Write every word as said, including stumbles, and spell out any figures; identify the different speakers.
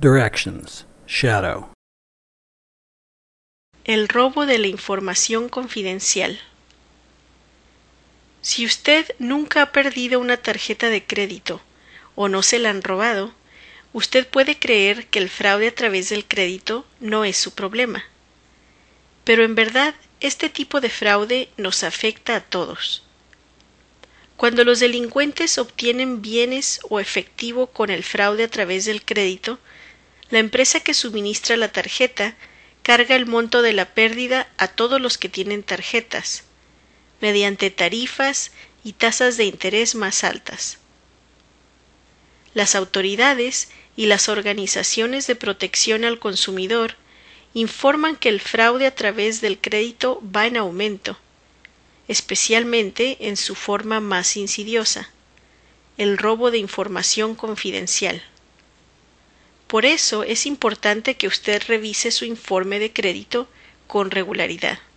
Speaker 1: Directions. Shadow.
Speaker 2: El robo de la información confidencial. Si usted nunca ha perdido una tarjeta de crédito o no se la han robado, usted puede creer que el fraude a través del crédito no es su problema. Pero en verdad, este tipo de fraude nos afecta a todos. Cuando los delincuentes obtienen bienes o efectivo con el fraude a través del crédito, la empresa que suministra la tarjeta carga el monto de la pérdida a todos los que tienen tarjetas, mediante tarifas y tasas de interés más altas. Las autoridades y las organizaciones de protección al consumidor informan que el fraude a través del crédito va en aumento, especialmente en su forma más insidiosa, el robo de información confidencial. Por eso es importante que usted revise su informe de crédito con regularidad.